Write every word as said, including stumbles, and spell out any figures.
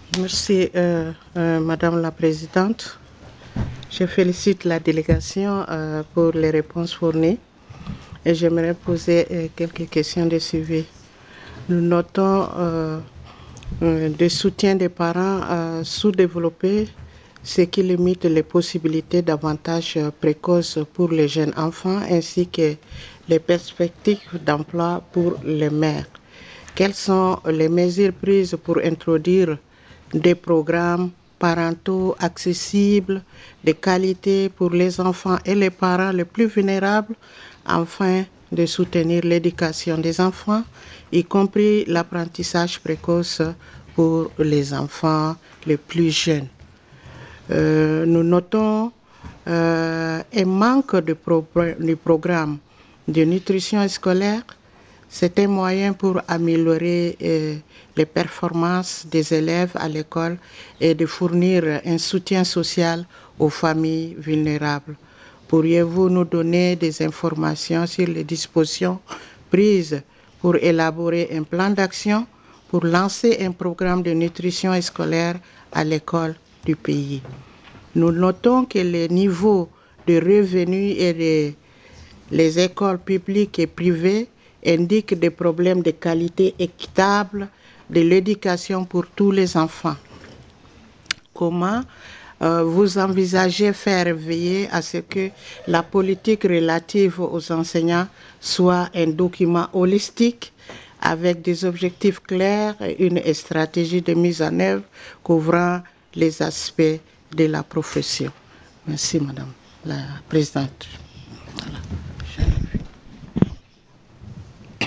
Merci, euh, euh, Madame la Présidente. Je félicite la délégation euh, pour les réponses fournies et j'aimerais poser euh, quelques questions de suivi. Nous notons euh, euh, des soutiens des parents euh, sous-développés, ce qui limite les possibilités d'avantages précoces pour les jeunes enfants ainsi que les perspectives d'emploi pour les mères. Quelles sont les mesures prises pour introduire des programmes parentaux accessibles, de qualité pour les enfants et les parents les plus vulnérables, afin de soutenir l'éducation des enfants, y compris l'apprentissage précoce pour les enfants les plus jeunes. Euh, nous notons euh, un manque de, pro de programmes de nutrition scolaire. C'est un moyen pour améliorer euh, les performances des élèves à l'école et de fournir un soutien social aux familles vulnérables. Pourriez-vous nous donner des informations sur les dispositions prises pour élaborer un plan d'action pour lancer un programme de nutrition scolaire à l'école du pays? Nous notons que les niveaux de revenus et de, les écoles publiques et privées indiquent des problèmes de qualité équitable de l'éducation pour tous les enfants. Comment euh, vous envisagez faire veiller à ce que la politique relative aux enseignants soit un document holistique avec des objectifs clairs et une stratégie de mise en œuvre couvrant les aspects de la profession? Merci, Madame la Présidente.